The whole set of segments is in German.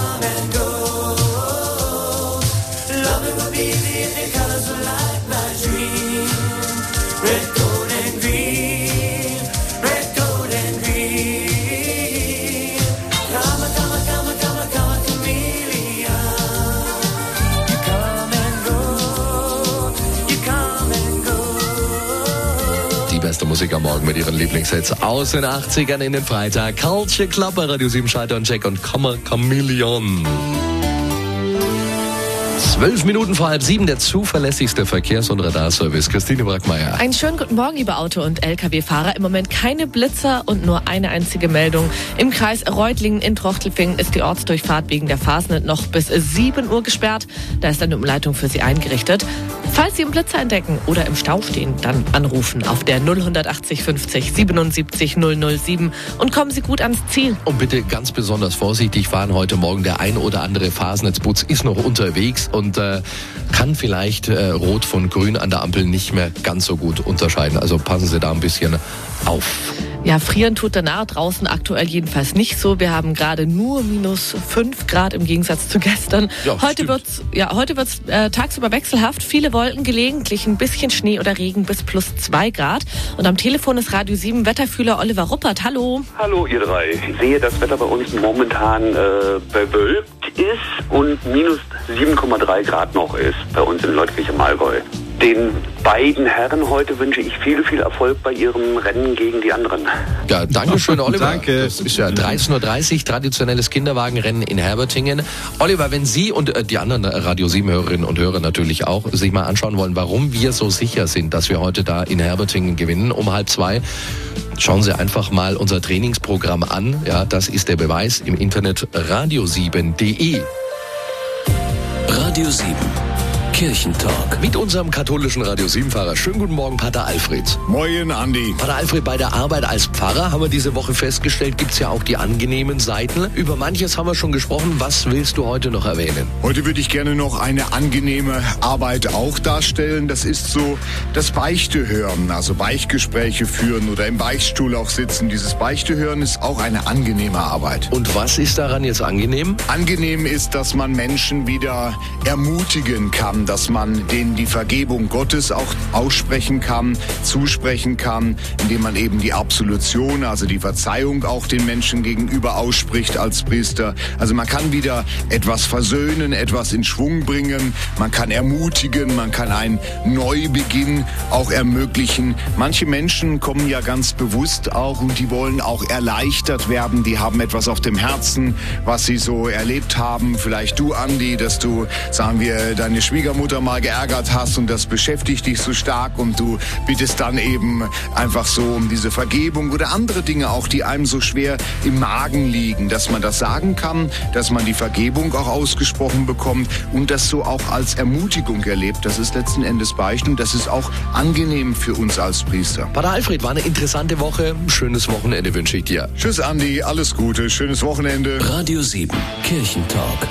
come and go. Loving will be the colors of light, my dream. Red, gold and green. Red, gold and green. Come, come, come, come, come, chameleon. You come and go. You come and go. Die beste Musik am Morgen mit ihren Lieblingshits aus den 80ern in den Freitag. Culture Club bei Radio 7, Schalter und Check und Chameleon. 12 Minuten vor 6:30, der zuverlässigste Verkehrs- und Radarservice. Christine Brackmeier. Einen schönen guten Morgen, liebe Auto- und Lkw-Fahrer. Im Moment keine Blitzer und nur eine einzige Meldung. Im Kreis Reutlingen in Trochtelfingen ist die Ortsdurchfahrt wegen der Fasnet noch bis 7 Uhr gesperrt. Da ist eine Umleitung für Sie eingerichtet. Falls Sie einen Blitzer entdecken oder im Stau stehen, dann anrufen auf der 080 50 77 007 und kommen Sie gut ans Ziel. Und bitte ganz besonders vorsichtig fahren heute Morgen. Der ein oder andere Fasnetzputz ist noch unterwegs und kann vielleicht Rot von Grün an der Ampel nicht mehr ganz so gut unterscheiden. Also passen Sie da ein bisschen auf. Ja, frieren tut danach draußen aktuell jedenfalls nicht so. Wir haben gerade nur minus 5 Grad im Gegensatz zu gestern. Ja, heute wird's tagsüber wechselhaft. Viele Wolken, gelegentlich ein bisschen Schnee oder Regen bis plus 2 Grad. Und am Telefon ist Radio 7 Wetterfühler Oliver Ruppert. Hallo. Hallo ihr drei. Ich sehe, das Wetter bei uns momentan bewölkt ist und minus 7,3 Grad noch ist bei uns in Leutkirch im Allgäu. Den beiden Herren heute wünsche ich viel, viel Erfolg bei ihrem Rennen gegen die anderen. Ja, danke schön, Oliver. Danke. Das ist ja 13.30 Uhr, traditionelles Kinderwagenrennen in Herbertingen. Oliver, wenn Sie und die anderen Radio 7-Hörerinnen und Hörer natürlich auch sich mal anschauen wollen, warum wir so sicher sind, dass wir heute da in Herbertingen gewinnen um 1:30, schauen Sie einfach mal unser Trainingsprogramm an. Ja, das ist der Beweis im Internet radio7.de. Radio 7. Kirchentalk. Mit unserem katholischen Radio 7-Fahrer. Schönen guten Morgen, Pater Alfred. Moin, Andi. Pater Alfred, bei der Arbeit als Pfarrer haben wir diese Woche festgestellt, gibt es ja auch die angenehmen Seiten. Über manches haben wir schon gesprochen. Was willst du heute noch erwähnen? Heute würde ich gerne noch eine angenehme Arbeit auch darstellen. Das ist so das Beichtehören, also Beichtgespräche führen oder im Beichtstuhl auch sitzen. Dieses Beichtehören ist auch eine angenehme Arbeit. Und was ist daran jetzt angenehm? Angenehm ist, dass man Menschen wieder ermutigen kann, dass man denen die Vergebung Gottes auch aussprechen kann, zusprechen kann, indem man eben die Absolution, also die Verzeihung auch den Menschen gegenüber ausspricht als Priester. Also man kann wieder etwas versöhnen, etwas in Schwung bringen, man kann ermutigen, man kann einen Neubeginn auch ermöglichen. Manche Menschen kommen ja ganz bewusst auch und die wollen auch erleichtert werden, die haben etwas auf dem Herzen, was sie so erlebt haben. Vielleicht du, Andi, dass du, sagen wir, deine Schwiegermutter mal geärgert hast und das beschäftigt dich so stark und du bittest dann eben einfach so um diese Vergebung oder andere Dinge auch, die einem so schwer im Magen liegen, dass man das sagen kann, dass man die Vergebung auch ausgesprochen bekommt und das so auch als Ermutigung erlebt. Das ist letzten Endes Beichten und das ist auch angenehm für uns als Priester. Pater Alfred, war eine interessante Woche. Schönes Wochenende wünsche ich dir. Tschüss, Andi, alles Gute, schönes Wochenende. Radio 7. Kirchentalk.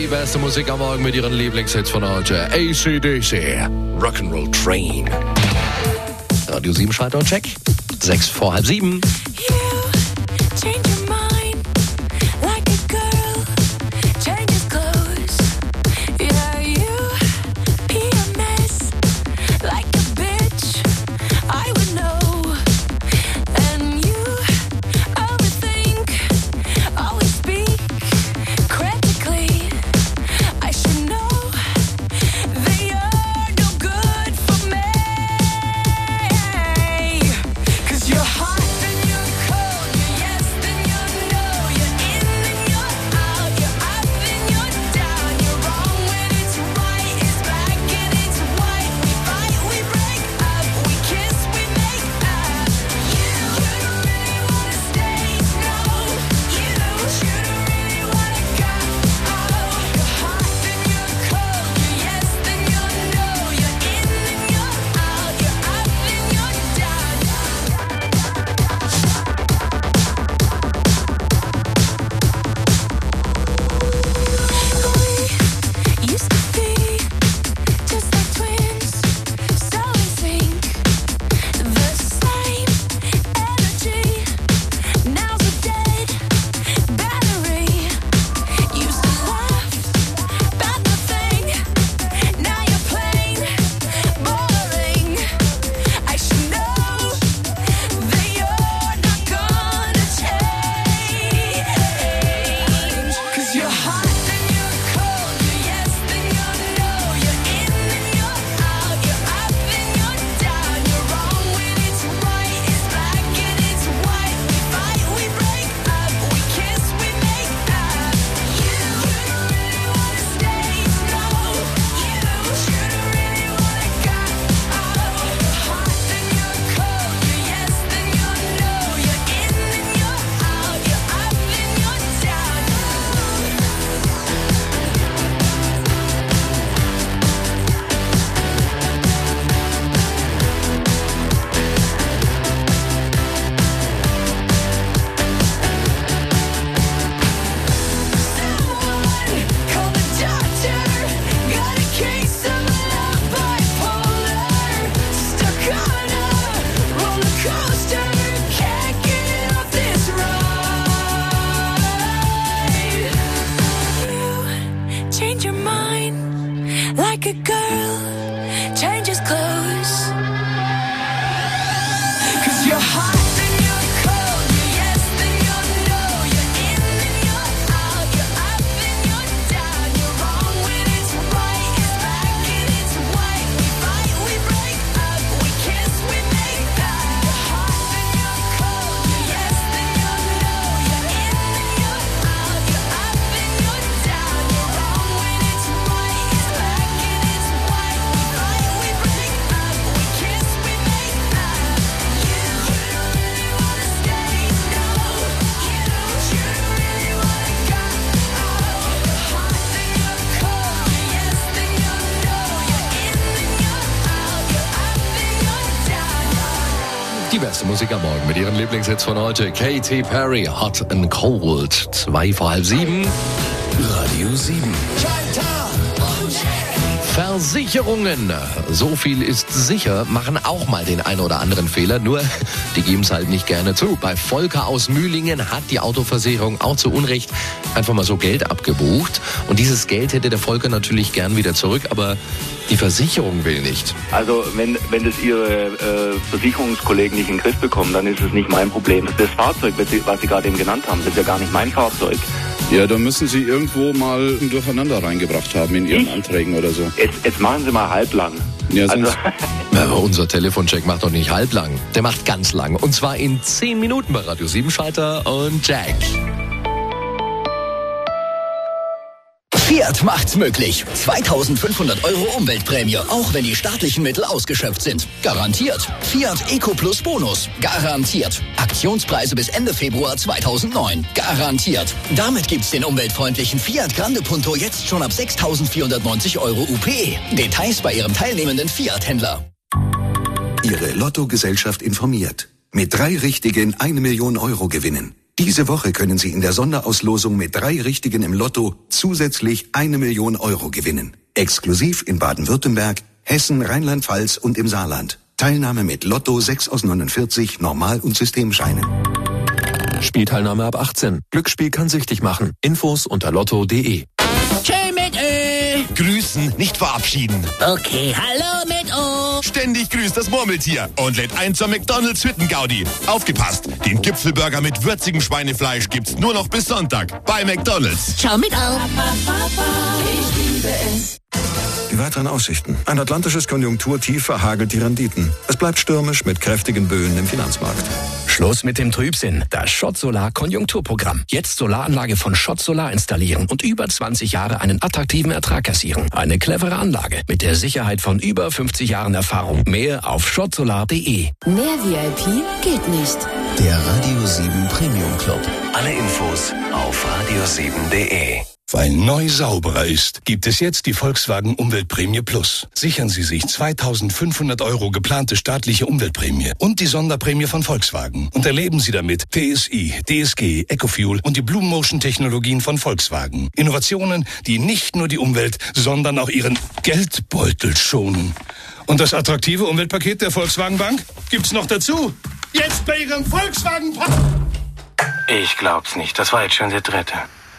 beste Musik am Morgen mit ihren Lieblingshits von heute. AC/DC, Rock'n'Roll Train. Radio 7 Schalter und Check. 6:06. Die beste Musik am Morgen mit ihren Lieblingshits von heute. Katy Perry, Hot and Cold. 6:06. Radio 7. Versicherungen. So viel ist sicher, machen auch mal den einen oder anderen Fehler, nur die geben es halt nicht gerne zu. Bei Volker aus Mühlingen hat die Autoversicherung auch zu Unrecht einfach mal so Geld abgebucht. Und dieses Geld hätte der Volker natürlich gern wieder zurück, aber die Versicherung will nicht. Also wenn das Ihre Versicherungskollegen nicht in den Griff bekommen, dann ist es nicht mein Problem. Das Fahrzeug, was Sie gerade eben genannt haben, das ist ja gar nicht mein Fahrzeug. Ja, da müssen Sie irgendwo mal ein Durcheinander reingebracht haben in Ihren Anträgen oder so. Jetzt machen Sie mal halblang. Ja, sonst Aber unser Telefoncheck macht doch nicht halblang. Der macht ganz lang. Und zwar in 10 Minuten bei Radio 7 Schalter und Jack. Fiat macht's möglich. 2.500 € Umweltprämie, auch wenn die staatlichen Mittel ausgeschöpft sind. Garantiert. Fiat Eco Plus Bonus. Garantiert. Aktionspreise bis Ende Februar 2009. Garantiert. Damit gibt's den umweltfreundlichen Fiat Grande Punto jetzt schon ab 6.490 € UPE. Details bei Ihrem teilnehmenden Fiat-Händler. Ihre Lottogesellschaft informiert. Mit 3 richtigen 1 Million € gewinnen. Diese Woche können Sie in der Sonderauslosung mit 3 Richtigen im Lotto zusätzlich 1 Million Euro gewinnen. Exklusiv in Baden-Württemberg, Hessen, Rheinland-Pfalz und im Saarland. Teilnahme mit Lotto 6 aus 49 Normal- und Systemscheinen. Spielteilnahme ab 18. Glücksspiel kann süchtig machen. Infos unter lotto.de. Tschö mit Ö. Grüßen, nicht verabschieden. Okay, hallo mit O. Ständig grüßt das Murmeltier und lädt ein zur McDonald's Hüttengaudi. Aufgepasst, den Gipfelburger mit würzigem Schweinefleisch gibt's nur noch bis Sonntag bei McDonald's. Ciao mit O. Ich liebe es. Die weiteren Aussichten. Ein atlantisches Konjunkturtief verhagelt die Renditen. Es bleibt stürmisch mit kräftigen Böen im Finanzmarkt. Schluss mit dem Trübsinn. Das Schott Solar Konjunkturprogramm. Jetzt Solaranlage von Schott Solar installieren und über 20 Jahre einen attraktiven Ertrag kassieren. Eine clevere Anlage mit der Sicherheit von über 50 Jahren Erfahrung. Mehr auf schottsolar.de. Mehr VIP geht nicht. Der Radio 7 Premium Club. Alle Infos auf radio7.de. Weil neu sauberer ist, gibt es jetzt die Volkswagen Umweltprämie Plus. Sichern Sie sich 2.500 € geplante staatliche Umweltprämie und die Sonderprämie von Volkswagen. Und erleben Sie damit TSI, DSG, Ecofuel und die Blue Motion Technologien von Volkswagen. Innovationen, die nicht nur die Umwelt, sondern auch Ihren Geldbeutel schonen. Und das attraktive Umweltpaket der Volkswagen Bank gibt's noch dazu. Jetzt bei Ihrem Volkswagen... Ich glaub's nicht, das war jetzt schon der dritte.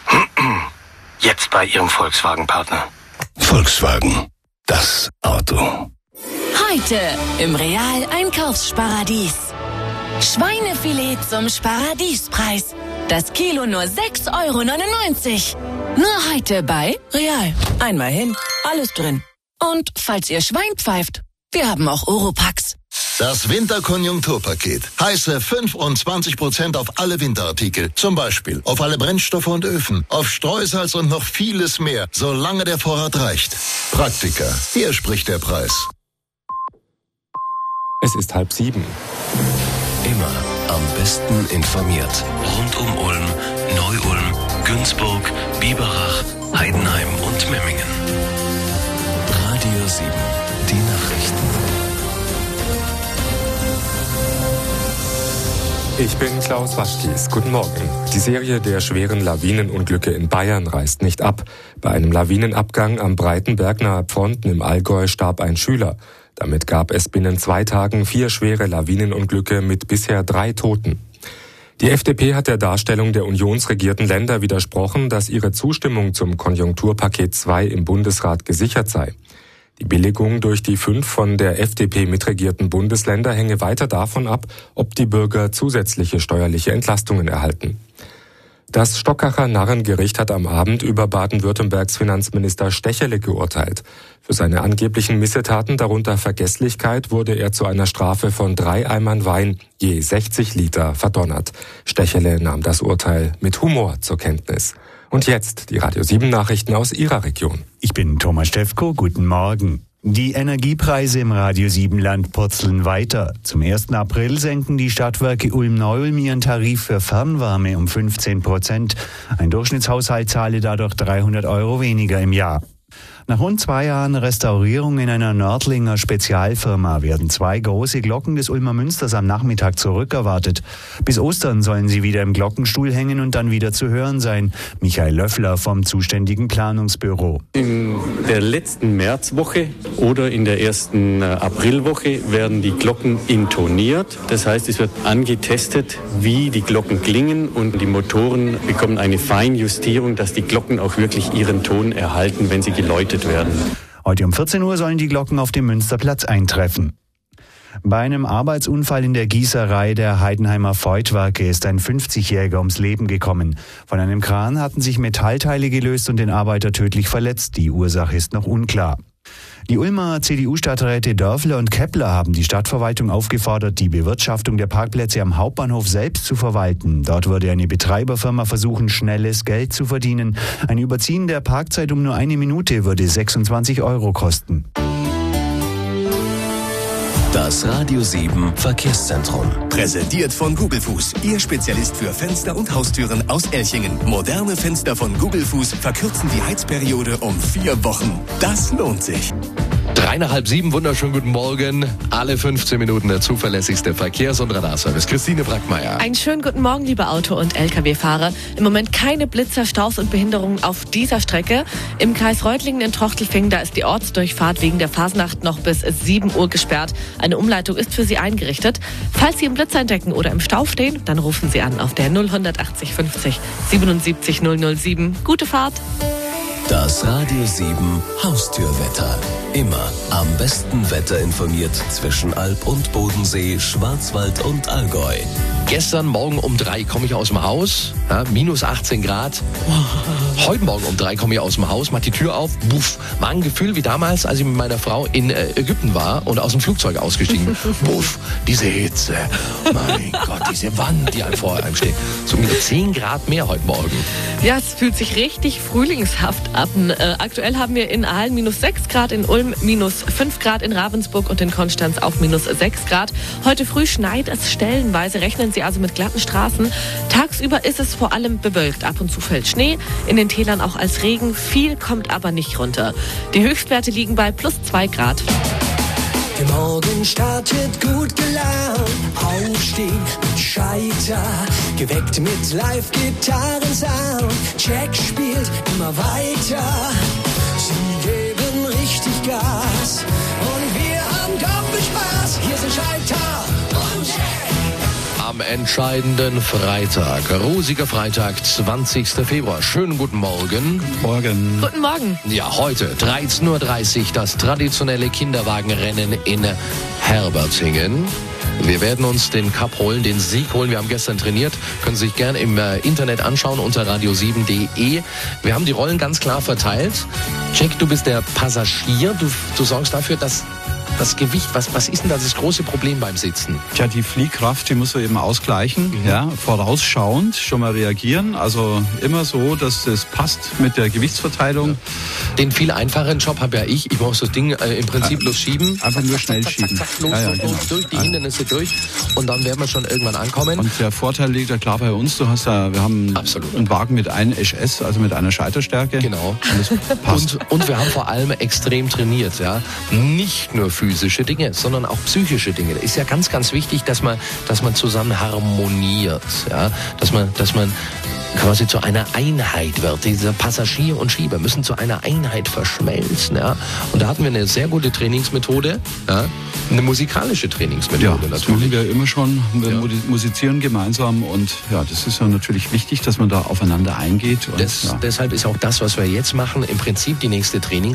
Jetzt bei Ihrem Volkswagen-Partner. Volkswagen, das Auto. Heute im Real Einkaufsparadies. Schweinefilet zum Sparadiespreis. Das Kilo nur 6,99 €. Nur heute bei Real. Einmal hin, alles drin. Und falls ihr Schwein pfeift, wir haben auch Oropax. Das Winterkonjunkturpaket. Heiße 25% auf alle Winterartikel. Zum Beispiel auf alle Brennstoffe und Öfen, auf Streusalz und noch vieles mehr, solange der Vorrat reicht. Praktika. Hier spricht der Preis. Es ist 6:30. Immer am besten informiert. Rund um Ulm, Neu-Ulm, Günzburg, Biberach, Heidenheim und Memmingen. Radio 7. Die Nachrichten. Ich bin Klaus Waschkies. Guten Morgen. Die Serie der schweren Lawinenunglücke in Bayern reißt nicht ab. Bei einem Lawinenabgang am Breitenberg nahe Pfronten im Allgäu starb ein Schüler. Damit gab es binnen 2 Tagen 4 schwere Lawinenunglücke mit bisher 3 Toten. Die FDP hat der Darstellung der unionsregierten Länder widersprochen, dass ihre Zustimmung zum Konjunkturpaket 2 im Bundesrat gesichert sei. Die Billigung durch die 5 von der FDP mitregierten Bundesländer hänge weiter davon ab, ob die Bürger zusätzliche steuerliche Entlastungen erhalten. Das Stockacher Narrengericht hat am Abend über Baden-Württembergs Finanzminister Stechele geurteilt. Für seine angeblichen Missetaten, darunter Vergesslichkeit, wurde er zu einer Strafe von 3 Eimern Wein, je 60 Liter, verdonnert. Stechele nahm das Urteil mit Humor zur Kenntnis. Und jetzt die Radio 7 Nachrichten aus Ihrer Region. Ich bin Thomas Stefko, guten Morgen. Die Energiepreise im Radio 7 Land purzeln weiter. Zum 1. April senken die Stadtwerke Ulm-Neu-Ulm ihren Tarif für Fernwärme um 15%. Ein Durchschnittshaushalt zahle dadurch 300 € weniger im Jahr. Nach rund 2 Jahren Restaurierung in einer Nördlinger Spezialfirma werden 2 große Glocken des Ulmer Münsters am Nachmittag zurückerwartet. Bis Ostern sollen sie wieder im Glockenstuhl hängen und dann wieder zu hören sein. Michael Löffler vom zuständigen Planungsbüro. In der letzten Märzwoche oder in der ersten Aprilwoche werden die Glocken intoniert. Das heißt, es wird angetestet, wie die Glocken klingen und die Motoren bekommen eine Feinjustierung, dass die Glocken auch wirklich ihren Ton erhalten, wenn sie geläutet werden. Heute um 14 Uhr sollen die Glocken auf dem Münsterplatz eintreffen. Bei einem Arbeitsunfall in der Gießerei der Heidenheimer Voigtwerke ist ein 50-Jähriger ums Leben gekommen. Von einem Kran hatten sich Metallteile gelöst und den Arbeiter tödlich verletzt. Die Ursache ist noch unklar. Die Ulmer CDU-Stadträte Dörfler und Kepler haben die Stadtverwaltung aufgefordert, die Bewirtschaftung der Parkplätze am Hauptbahnhof selbst zu verwalten. Dort würde eine Betreiberfirma versuchen, schnelles Geld zu verdienen. Ein Überziehen der Parkzeit um nur 1 Minute würde 26 € kosten. Das Radio 7 Verkehrszentrum. Präsentiert von Gugelfuß, Ihr Spezialist für Fenster und Haustüren aus Elchingen. Moderne Fenster von Gugelfuß verkürzen die Heizperiode um 4 Wochen. Das lohnt sich. 6:03, wunderschönen guten Morgen. Alle 15 Minuten der zuverlässigste Verkehrs- und Radarservice. Christine Brackmeier. Einen schönen guten Morgen, liebe Auto- und Lkw-Fahrer. Im Moment keine Blitzer, Staus und Behinderungen auf dieser Strecke. Im Kreis Reutlingen in Trochtelfingen, da ist die Ortsdurchfahrt wegen der Fasnacht noch bis 7 Uhr gesperrt. Eine Umleitung ist für Sie eingerichtet. Falls Sie einen Blitzer entdecken oder im Stau stehen, dann rufen Sie an auf der 0180 50 77 007. Gute Fahrt. Das Radio 7 Haustürwetter. Immer am besten Wetter informiert zwischen Alb und Bodensee, Schwarzwald und Allgäu. Gestern Morgen um 3 komme ich aus dem Haus, ja, minus 18 Grad. Heute Morgen um 3 komme ich aus dem Haus, mach die Tür auf, buff. War ein Gefühl wie damals, als ich mit meiner Frau in Ägypten war und aus dem Flugzeug ausgestiegen. Buff, diese Hitze. Mein Gott, diese Wand, die vor einem steht. So minus 10 Grad mehr heute Morgen. Ja, es fühlt sich richtig frühlingshaft an. Aktuell haben wir in Aalen minus 6 Grad, in Ulm minus 5 Grad, in Ravensburg und in Konstanz auch minus 6 Grad. Heute früh schneit es stellenweise, rechnen Sie also mit glatten Straßen. Tagsüber ist es vor allem bewölkt, ab und zu fällt Schnee, in den Tälern auch als Regen, viel kommt aber nicht runter. Die Höchstwerte liegen bei plus 2 Grad. Der Morgen startet gut gelaunt, aufstehen mit Scheiter, geweckt mit Live-Gitarrensound. Jack spielt immer weiter, sie geben richtig Gas und wir haben doppelt Spaß. Hier sind Scheiter und Jack. Am entscheidenden Freitag, rosiger Freitag, 20. Februar. Schönen guten Morgen. Morgen. Guten Morgen. Ja, heute 13:30 Uhr das traditionelle Kinderwagenrennen in Herbertingen. Wir werden uns den Cup holen, den Sieg holen. Wir haben gestern trainiert, können Sie sich gerne im Internet anschauen unter radio7.de. Wir haben die Rollen ganz klar verteilt. Jack, du bist der Passagier. Du sorgst dafür, dass das Gewicht, was ist denn das große Problem beim Sitzen? Tja, die Fliehkraft, die muss man eben ausgleichen, ja, vorausschauend schon mal reagieren. Also immer so, dass es passt mit der Gewichtsverteilung. Ja. Den viel einfacheren Job habe ja ich. Ich muss das Ding im Prinzip bloß schieben. Einfach nur schnell schieben. Zack, los, genau. Durch die Hindernisse durch und dann werden wir schon irgendwann ankommen. Und der Vorteil liegt ja klar bei uns. Wir haben einen Wagen mit einem SS, also mit einer Scheiterstärke. Genau. Und das passt. Und wir haben vor allem extrem trainiert, ja. Nicht nur physische Dinge, sondern auch psychische Dinge. Ist ja ganz, ganz wichtig, dass man zusammen harmoniert, ja. Dass man quasi zu einer Einheit wird. Dieser Passagier und Schieber müssen zu einer Einheit verschmelzen, ja. Und da hatten wir eine sehr gute Trainingsmethode, ja. Eine musikalische Trainingsmethode natürlich. Das machen wir immer schon. Wir musizieren gemeinsam und ja, das ist ja natürlich wichtig, dass man da aufeinander eingeht. Und, Deshalb ist auch das, was wir jetzt machen, im Prinzip die nächste Trainingseinheit.